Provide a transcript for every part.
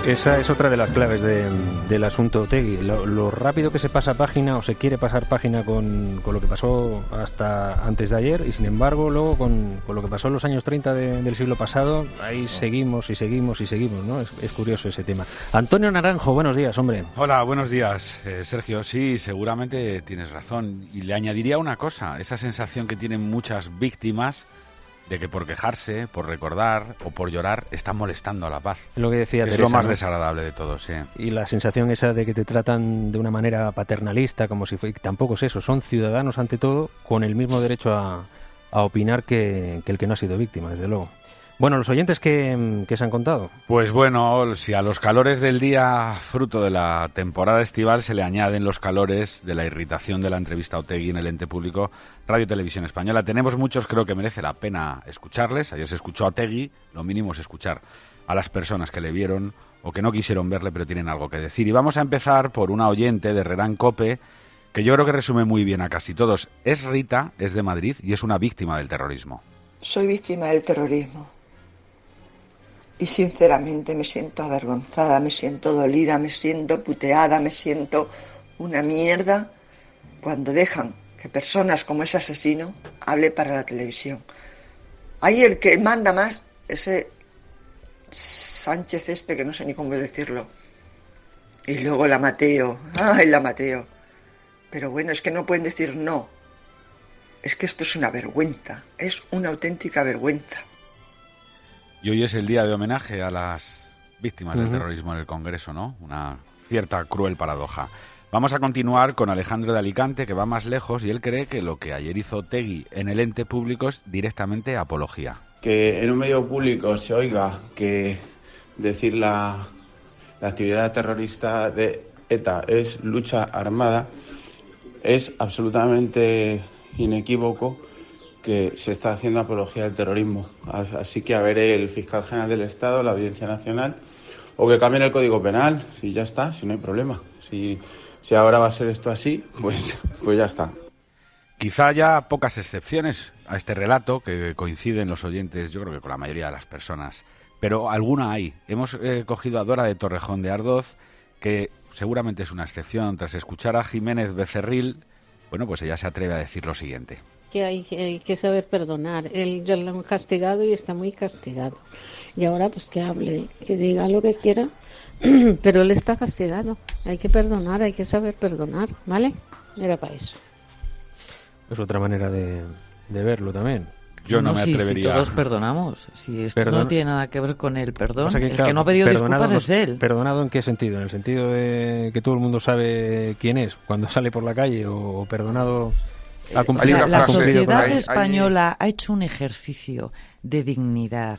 Esa es otra de las claves del asunto Otegi. Lo rápido que se pasa página o se quiere pasar página con lo que pasó hasta antes de ayer, y sin embargo luego con lo que pasó en los años 30 del siglo pasado, ahí seguimos y seguimos y seguimos, ¿no? Es curioso ese tema. Antonio Naranjo, buenos días, hombre. Hola, buenos días, Sergio. Sí, seguramente tienes razón. Y le añadiría una cosa, esa sensación que tienen muchas víctimas de que por quejarse, por recordar o por llorar están molestando a la paz. Lo que decía es Teresa, lo más ¿no? Desagradable de todo, sí. Y la sensación esa de que te tratan de una manera paternalista, como si fuera... Tampoco es eso, son ciudadanos ante todo, con el mismo derecho a opinar que el que no ha sido víctima, desde luego. Bueno, ¿los oyentes qué se han contado? Pues bueno, si a los calores del día, fruto de la temporada estival, se le añaden los calores de la irritación de la entrevista a Otegi en el ente público Radio Televisión Española, tenemos muchos, creo que merece la pena escucharles. Ayer se escuchó a Otegi, lo mínimo es escuchar a las personas que le vieron o que no quisieron verle, pero tienen algo que decir. Y vamos a empezar por una oyente de Herrerán Cope, que yo creo que resume muy bien a casi todos. Es Rita, es de Madrid y es una víctima del terrorismo. Soy víctima del terrorismo. Y sinceramente me siento avergonzada, me siento dolida, me siento puteada, me siento una mierda cuando dejan que personas como ese asesino hable para la televisión. Ahí el que manda más, ese Sánchez que no sé ni cómo decirlo. Y luego la Mateo, ¡ay, la Mateo! Pero bueno, es que no pueden decir no. Es que esto es una vergüenza, es una auténtica vergüenza. Y hoy es el día de homenaje a las víctimas del terrorismo en el Congreso, ¿no? Una cierta cruel paradoja. Vamos a continuar con Alejandro de Alicante, que va más lejos, y él cree que lo que ayer hizo Otegi en el ente público es directamente apología. Que en un medio público se oiga que decir la actividad terrorista de ETA es lucha armada es absolutamente inequívoco que se está haciendo apología del terrorismo. Así que a ver el fiscal general del Estado, la Audiencia Nacional, o que cambien el Código Penal, y ya está, si no hay problema. Si ahora va a ser esto así, pues ya está. Quizá haya pocas excepciones a este relato, que coinciden los oyentes, yo creo que con la mayoría de las personas, pero alguna hay. Hemos cogido a Dora de Torrejón de Ardoz, que seguramente es una excepción. Tras escuchar a Jiménez Becerril, bueno, pues ella se atreve a decir lo siguiente. Que hay que saber perdonar. Él ya lo han castigado y está muy castigado. Y ahora pues que hable, que diga lo que quiera, pero él está castigado. Hay que perdonar, hay que saber perdonar, ¿vale? Era para eso. Es otra manera de verlo también. Yo no me atrevería. Si todos perdonamos, si esto no tiene nada que ver con el perdón, el que no ha pedido disculpas es él. ¿Perdonado en qué sentido? ¿En el sentido de que todo el mundo sabe quién es cuando sale por la calle, o perdonado... La sociedad española ha hecho un ejercicio de dignidad,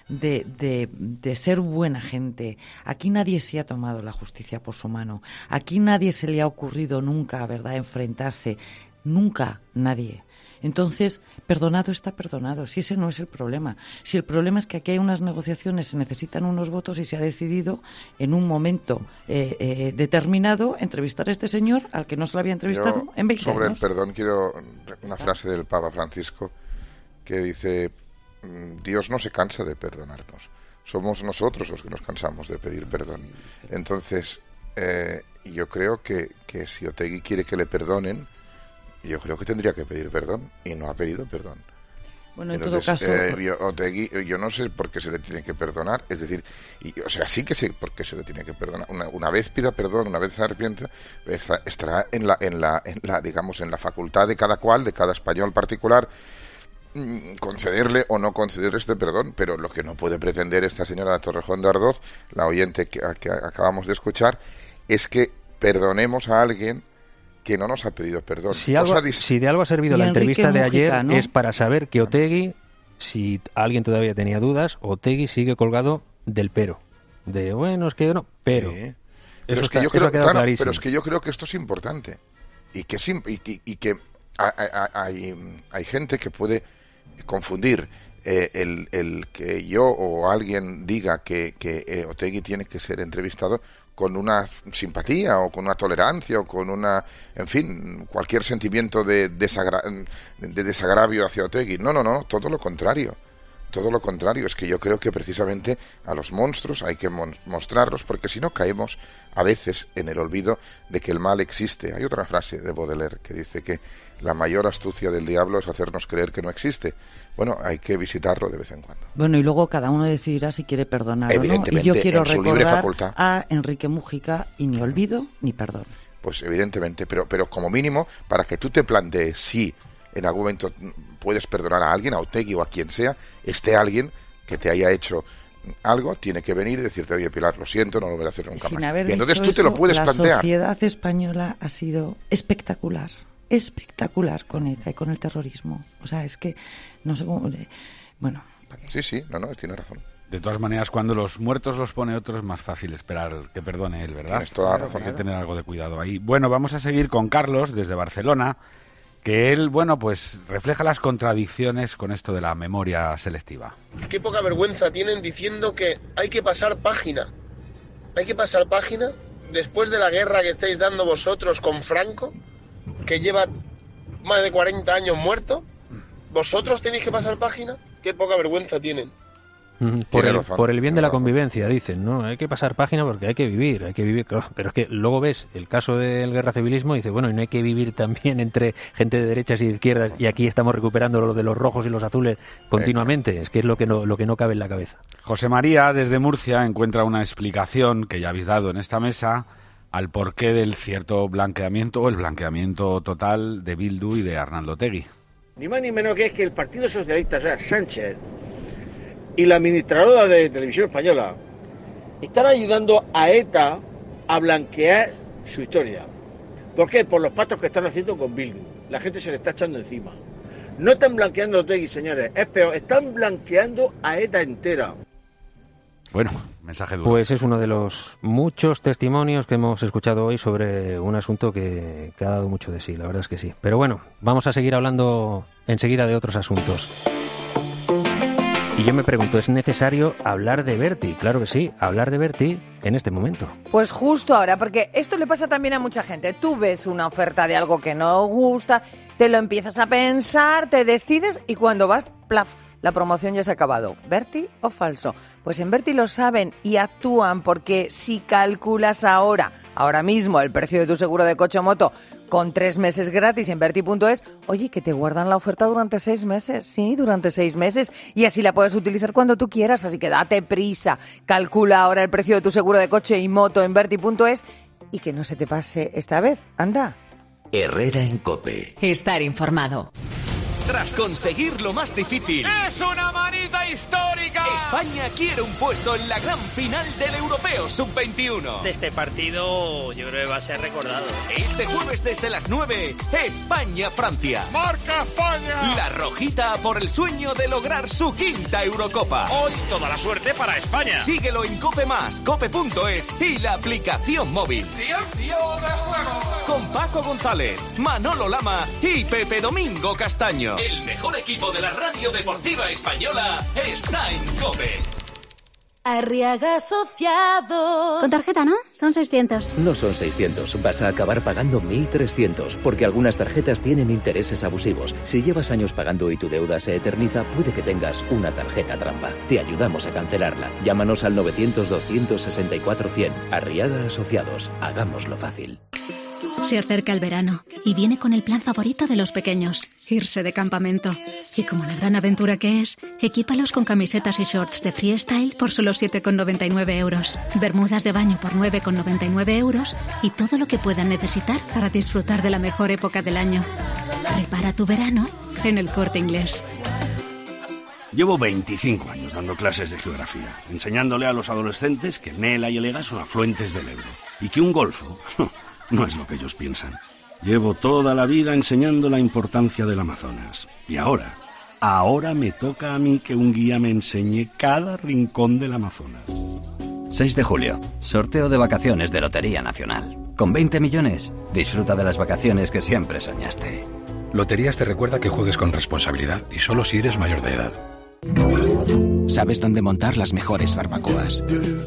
de ser buena gente. Aquí nadie se ha tomado la justicia por su mano. Aquí nadie se le ha ocurrido nunca, ¿verdad?, enfrentarse. Nunca, nadie. Entonces, perdonado está perdonado, si ese no es el problema. Si el problema es que aquí hay unas negociaciones, se necesitan unos votos y se ha decidido en un momento determinado entrevistar a este señor al que no se le había entrevistado en 20 sobre años. El perdón quiero una frase del Papa Francisco que dice: Dios no se cansa de perdonarnos, somos nosotros los que nos cansamos de pedir perdón. Entonces, yo creo que si Otegi quiere que le perdonen, yo creo que tendría que pedir perdón, y no ha pedido perdón. Bueno, en entonces, todo caso... Otegi, yo no sé por qué se le tiene que perdonar, es decir, sí que sé por qué se le tiene que perdonar. Una vez pida perdón, una vez se arrepienta, estará en la digamos, en la facultad de cada cual, de cada español particular, concederle o no concederle este perdón. Pero lo que no puede pretender esta señora de Torrejón de Ardoz, la oyente que acabamos de escuchar, es que perdonemos a alguien que no nos ha pedido perdón. Si de algo ha servido la entrevista de ayer, ¿no?, es para saber que Otegi, si alguien todavía tenía dudas, Otegi sigue colgado del pero. De, bueno, es que yo no, pero... Sí. Pero es que yo creo, claro, pero es que yo creo que esto es importante. Y que hay gente que puede confundir el que yo o alguien diga que Otegi tiene que ser entrevistado con una simpatía o con una tolerancia o con una, en fin, cualquier sentimiento de desagravio hacia Otegi. No, todo lo contrario. Todo lo contrario, es que yo creo que precisamente a los monstruos hay que mostrarlos, porque si no caemos a veces en el olvido de que el mal existe. Hay otra frase de Baudelaire que dice que la mayor astucia del diablo es hacernos creer que no existe. Bueno, hay que visitarlo de vez en cuando. Bueno, y luego cada uno decidirá si quiere perdonar o no. Y yo quiero recordar a Enrique Mujica, y ni olvido ni perdón. Pues evidentemente, pero como mínimo, para que tú te plantees si en algún momento puedes perdonar a alguien, a Otegi o a quien sea, alguien que te haya hecho algo, tiene que venir y decirte, oye, Pilar, lo siento, no lo voy a hacer nunca más. Y entonces tú te lo puedes plantear. La sociedad española ha sido espectacular con ETA y con el terrorismo. O sea, es que no sé cómo... Bueno... Sí, tiene razón. De todas maneras, cuando los muertos los pone otro, es más fácil esperar que perdone él, ¿verdad? Tienes toda la razón. Hay que tener algo de cuidado ahí. Bueno, vamos a seguir con Carlos, desde Barcelona, que él, bueno, pues refleja las contradicciones con esto de la memoria selectiva. Qué poca vergüenza tienen diciendo que hay que pasar página. Hay que pasar página después de la guerra que estáis dando vosotros con Franco, que lleva más de 40 años muerto. ¿Vosotros tenéis que pasar página? Qué poca vergüenza tienen. Por el bien de la convivencia, dicen, ¿no? Hay que pasar página porque hay que vivir, claro, pero es que luego ves el caso del guerra civilismo y dices, bueno, y no hay que vivir también entre gente de derechas y de izquierdas, y aquí estamos recuperando lo de los rojos y los azules continuamente. Es que es lo que no cabe en la cabeza. José María, desde Murcia, encuentra una explicación que ya habéis dado en esta mesa al porqué del cierto blanqueamiento o el blanqueamiento total de Bildu y de Arnaldo Otegi. Ni más ni menos que es que el Partido Socialista, o sea, Sánchez, y la administradora de Televisión Española están ayudando a ETA a blanquear su historia. ¿Por qué? Por los pactos que están haciendo con Bildu. La gente se le está echando encima. No están blanqueando a Otegi, señores, es peor, están blanqueando a ETA entera. Bueno, mensaje duro. Pues es uno de los muchos testimonios que hemos escuchado hoy sobre un asunto que ha dado mucho de sí, la verdad es que sí. Pero bueno, vamos a seguir hablando enseguida de otros asuntos. Y yo me pregunto, ¿es necesario hablar de Berti? Claro que sí, hablar de Berti en este momento. Pues justo ahora, porque esto le pasa también a mucha gente. Tú ves una oferta de algo que no gusta, te lo empiezas a pensar, te decides y cuando vas, plaf, la promoción ya se ha acabado. ¿Berti o falso? Pues en Berti lo saben y actúan, porque si calculas ahora mismo el precio de tu seguro de coche o moto con 3 meses gratis en Berti.es, oye, que te guardan la oferta durante 6 meses, sí, durante 6 meses, y así la puedes utilizar cuando tú quieras, así que date prisa, calcula ahora el precio de tu seguro de coche y moto en Berti.es y que no se te pase esta vez, anda. Herrera en COPE. Estar informado. Tras conseguir lo más difícil, ¡es una manita histórica! España quiere un puesto en la gran final del Europeo Sub-21. De este partido yo creo que va a ser recordado. Este jueves desde las 9, España-Francia. ¡Marca España! La rojita por el sueño de lograr su 5ª Eurocopa. Hoy toda la suerte para España. Síguelo en COPE+, COPE.es y la aplicación móvil. ¡Tiempo de juego! Con Paco González, Manolo Lama y Pepe Domingo Castaño. El mejor equipo de la radio deportiva española está en COPE. Arriaga Asociados. Con tarjeta, ¿no? Son 600. No son 600, vas a acabar pagando 1.300, porque algunas tarjetas tienen intereses abusivos. Si llevas años pagando y tu deuda se eterniza, puede que tengas una tarjeta trampa. Te ayudamos a cancelarla. Llámanos al 900-264-100. Arriaga Asociados. Hagámoslo fácil. Se acerca el verano y viene con el plan favorito de los pequeños, irse de campamento. Y como la gran aventura que es, equípalos con camisetas y shorts de freestyle por solo 7,99 euros, bermudas de baño por 9,99 euros y todo lo que puedan necesitar para disfrutar de la mejor época del año. Prepara tu verano en El Corte Inglés. Llevo 25 años dando clases de geografía, enseñándole a los adolescentes que el Nela y el Ega son afluentes del Ebro y que un golfo no es lo que ellos piensan. Llevo toda la vida enseñando la importancia del Amazonas. Y ahora me toca a mí que un guía me enseñe cada rincón del Amazonas. 6 de julio, sorteo de vacaciones de Lotería Nacional. Con 20 millones, disfruta de las vacaciones que siempre soñaste. Loterías te recuerda que juegues con responsabilidad y solo si eres mayor de edad. Sabes dónde montar las mejores barbacoas.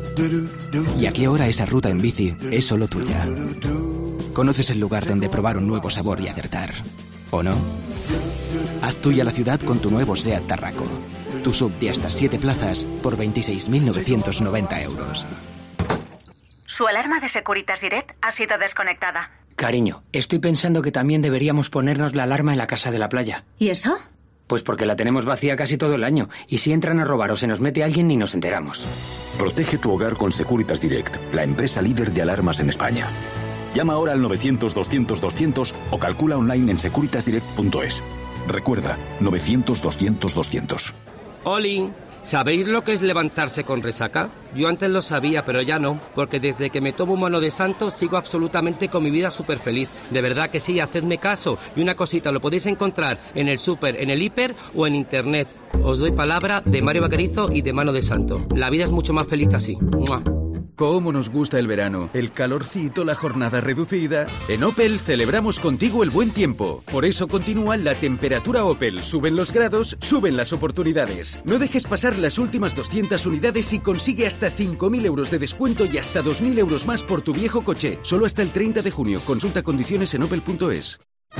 Y a qué hora esa ruta en bici es solo tuya. Conoces el lugar donde probar un nuevo sabor y acertar, ¿o no? Haz tuya la ciudad con tu nuevo SEAT Tarraco. Tu sub de hasta 7 plazas por 26.990 euros. Su alarma de Securitas Direct ha sido desconectada. Cariño, estoy pensando que también deberíamos ponernos la alarma en la casa de la playa. ¿Y eso? Pues porque la tenemos vacía casi todo el año. Y si entran a robar o se nos mete alguien, ni nos enteramos. Protege tu hogar con Securitas Direct, la empresa líder de alarmas en España. Llama ahora al 900-200-200 o calcula online en securitasdirect.es. Recuerda, 900-200-200. Olin, ¿sabéis lo que es levantarse con resaca? Yo antes lo sabía, pero ya no, porque desde que me tomo mano de santo sigo absolutamente con mi vida súper feliz. De verdad que sí, hacedme caso. Y una cosita, lo podéis encontrar en el súper, en el hiper o en internet. Os doy palabra de Mario Vaquerizo y de Mano de Santo. La vida es mucho más feliz así. ¡Mua! ¿Cómo nos gusta el verano? El calorcito, la jornada reducida. En Opel celebramos contigo el buen tiempo. Por eso continúa la temperatura Opel. Suben los grados, suben las oportunidades. No dejes pasar las últimas 200 unidades y consigue hasta 5.000 euros de descuento y hasta 2.000 euros más por tu viejo coche. Solo hasta el 30 de junio. Consulta condiciones en opel.es.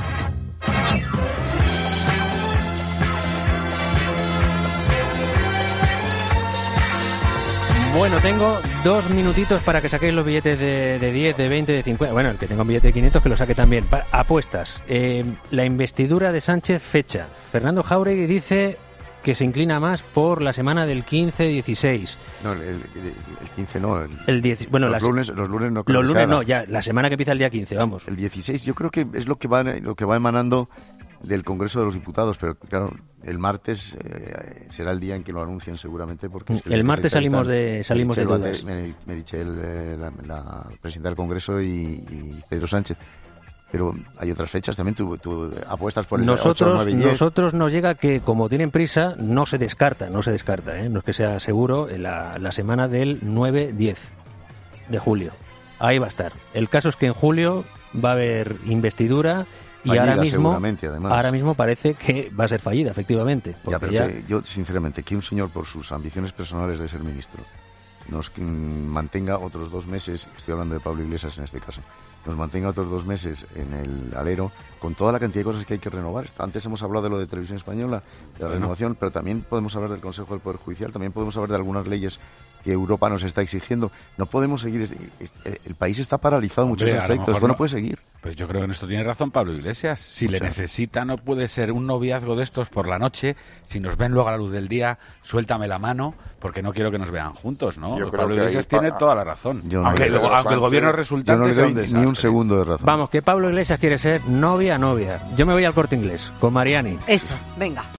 Bueno, tengo 2 minutitos para que saquéis los billetes de 10, de 20, de 50. Bueno, el que tenga un billete de 500 que lo saque también. Apuestas. La investidura de Sánchez, fecha. Fernando Jáuregui dice que se inclina más por la semana del 15-16. No, el 15 no. El 10, bueno, los lunes no creo. Los lunes no, ya, la semana que empieza el día 15, vamos. El 16 yo creo que es lo que va emanando del Congreso de los Diputados, pero claro, el martes será el día en que lo anuncien seguramente, porque es que el martes salimos de dudas. Meritxell, la presidenta del Congreso, y Pedro Sánchez. Pero hay otras fechas también, tú apuestas por el 8, 9 y 10. Nosotros nos llega que, como tienen prisa, no se descarta, no es que sea seguro, la semana del 9-10 de julio. Ahí va a estar. El caso es que en julio va a haber investidura. Y ahora mismo parece que va a ser fallida, efectivamente. Yo, sinceramente, que un señor, por sus ambiciones personales de ser ministro, nos mantenga otros 2 meses, estoy hablando de Pablo Iglesias en este caso, nos mantenga otros 2 meses en el alero, con toda la cantidad de cosas que hay que renovar. Antes hemos hablado de lo de Televisión Española, de la renovación, pero también podemos hablar del Consejo del Poder Judicial, también podemos hablar de algunas leyes que Europa nos está exigiendo. No podemos seguir, el país está paralizado en muchos aspectos, esto no puede seguir. Pues yo creo que en esto tiene razón Pablo Iglesias. Si le necesita, no puede ser un noviazgo de estos por la noche. Si nos ven luego a la luz del día, suéltame la mano, porque no quiero que nos vean juntos, ¿no? Pablo Iglesias tiene toda la razón. Aunque el gobierno resultante sea un desastre. Ni un segundo de razón. Vamos, que Pablo Iglesias quiere ser novia. Yo me voy al Corte Inglés con Mariani. Eso, venga.